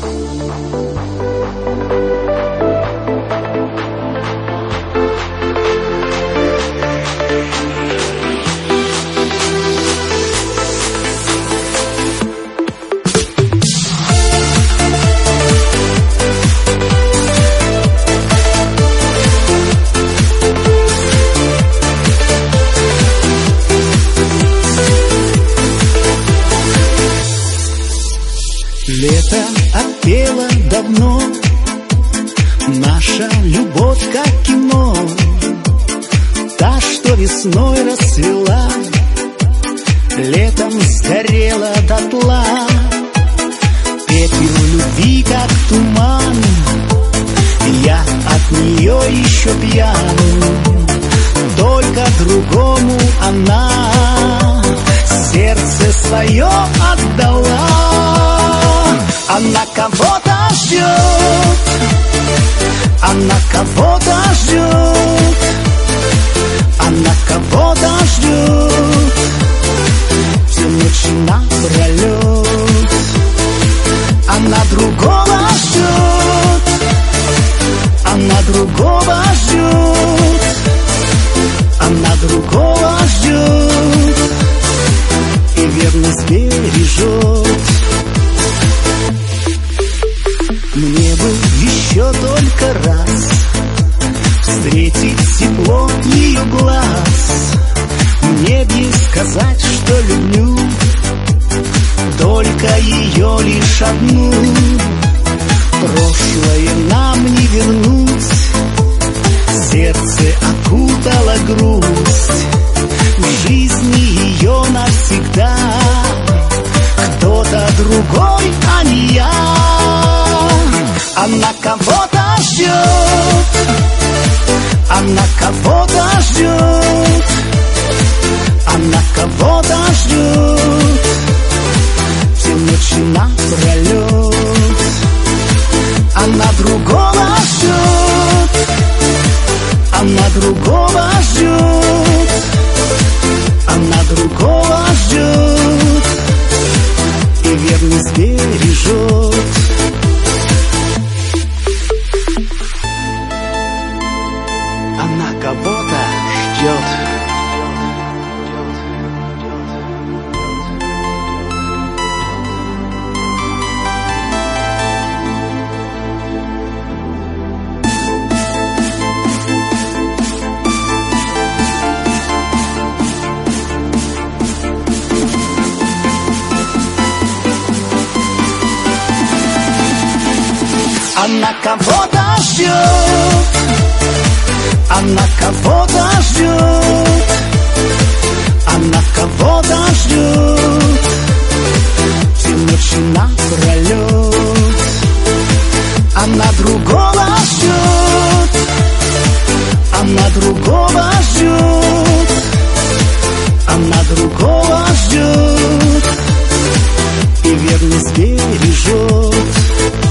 Лето отпело давно, наша любовь как кино, та, что весной расцвела, летом сгорела дотла. Пепел любви как туман, я от нее еще пьян, только другому она сердце свое отдала. Она кого-то ждет, она кого-то ждет, она кого-то ждет, всю ночь напролет. Она другого ждет, она другого ждет, она другого ждет и верность бережет. Мне бы еще только раз встретить тепло ее глаз, мне бы сказать, что люблю только ее лишь одну. Прошлое нам не вернуть, сердце окутала грусть, в жизни ее навсегда кто-то другой, а не я. Она кого-то ждет, она кого-то ждет, она кого-то ждет, всю ночь напролет. Она другого ждет, она другого ждет, она другого ждет и верность бережет. Она кого-то ждет. Она кого-то ждет, она кого-то ждет, она кого-то ждет, всю ночь напролет. Она другого ждет, она другого ждет, она другого ждет и верность бережет.